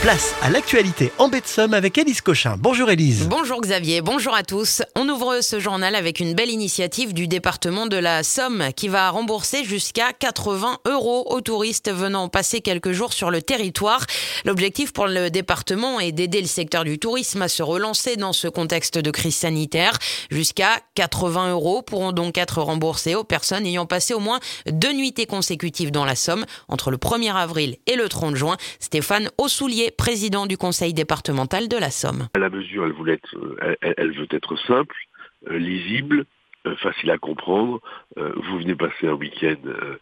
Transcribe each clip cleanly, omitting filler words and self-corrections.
Place à l'actualité en baie de Somme avec Élise Cochin. Bonjour Élise. Bonjour Xavier, bonjour à tous. On ouvre ce journal avec une belle initiative du département de la Somme qui va rembourser jusqu'à 80 € aux touristes venant passer quelques jours sur le territoire. L'objectif pour le département est d'aider le secteur du tourisme à se relancer dans ce contexte de crise sanitaire. Jusqu'à 80 € pourront donc être remboursés aux personnes ayant passé au moins 2 nuitées consécutives dans la Somme entre le 1er avril et le 30 juin. Stéphane Aussoulier, président du conseil départemental de la Somme. La mesure, elle veut être simple, lisible, facile à comprendre. Vous venez passer un week-end,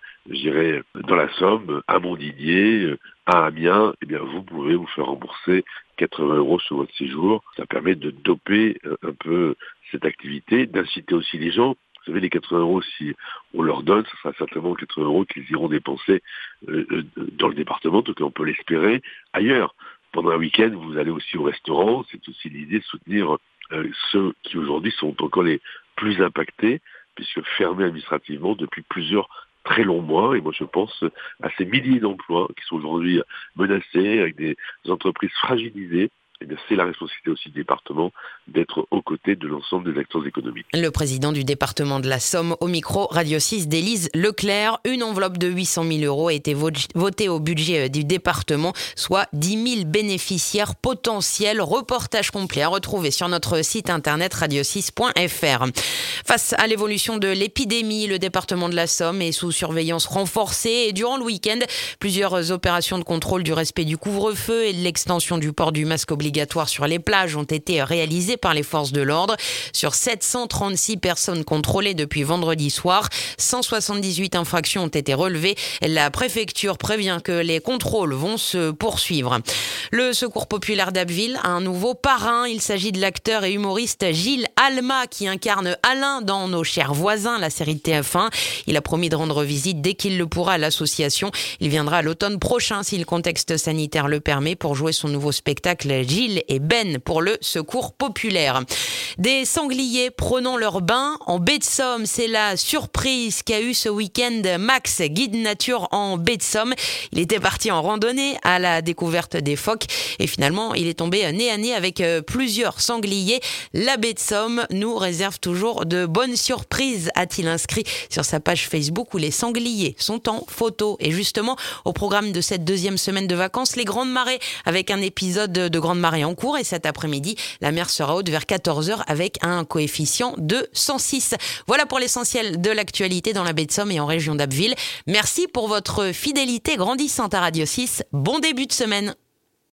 dans la Somme, à Montdidier, à Amiens, eh bien vous pouvez vous faire rembourser 80 € sur votre séjour. Ça permet de doper un peu cette activité, d'inciter aussi les gens. Vous savez, les 80 €, si on leur donne, ce sera certainement 80 € qu'ils iront dépenser dans le département, en tout cas on peut l'espérer, ailleurs. Pendant un week-end, vous allez aussi au restaurant. C'est aussi l'idée de soutenir ceux qui aujourd'hui sont encore les plus impactés, puisque fermés administrativement depuis plusieurs très longs mois. Et moi je pense à ces milliers d'emplois qui sont aujourd'hui menacés, avec des entreprises fragilisées. Eh bien, c'est la responsabilité aussi du département d'être aux côtés de l'ensemble des acteurs économiques. Le président du département de la Somme au micro Radio 6 d'Élise Leclerc. Une enveloppe de 800 000 € a été votée au budget du département, soit 10 000 bénéficiaires potentiels. Reportage complet à retrouver sur notre site internet radio6.fr. Face à l'évolution de l'épidémie, le département de la Somme est sous surveillance renforcée et durant le week-end, plusieurs opérations de contrôle du respect du couvre-feu et de l'extension du port du masque obligatoire sur les plages ont été réalisées par les forces de l'ordre. Sur 736 personnes contrôlées depuis vendredi soir, 178 infractions ont été relevées. La préfecture prévient que les contrôles vont se poursuivre. Le Secours populaire d'Abbeville a un nouveau parrain. Il s'agit de l'acteur et humoriste Gilles Alma qui incarne Alain dans Nos chers voisins, la série de TF1. Il a promis de rendre visite dès qu'il le pourra à l'association. Il viendra à l'automne prochain si le contexte sanitaire le permet pour jouer son nouveau spectacle Gilles et Ben pour le Secours populaire. Des sangliers prenant leur bain en baie de Somme, c'est la surprise qu'a eu ce week-end Max, guide nature en baie de Somme. Il était parti en randonnée à la découverte des phoques et finalement il est tombé nez à nez avec plusieurs sangliers. La baie de Somme nous réserve toujours de bonnes surprises, a-t-il inscrit sur sa page Facebook où les sangliers sont en photo. Et justement, au programme de cette deuxième semaine de vacances, les grandes marées avec un épisode de grande marée en cours et cet après-midi, la mer sera haute vers 14h avec un coefficient de 106. Voilà pour l'essentiel de l'actualité dans la baie de Somme et en région d'Abbeville. Merci pour votre fidélité grandissante à Radio 6. Bon début de semaine.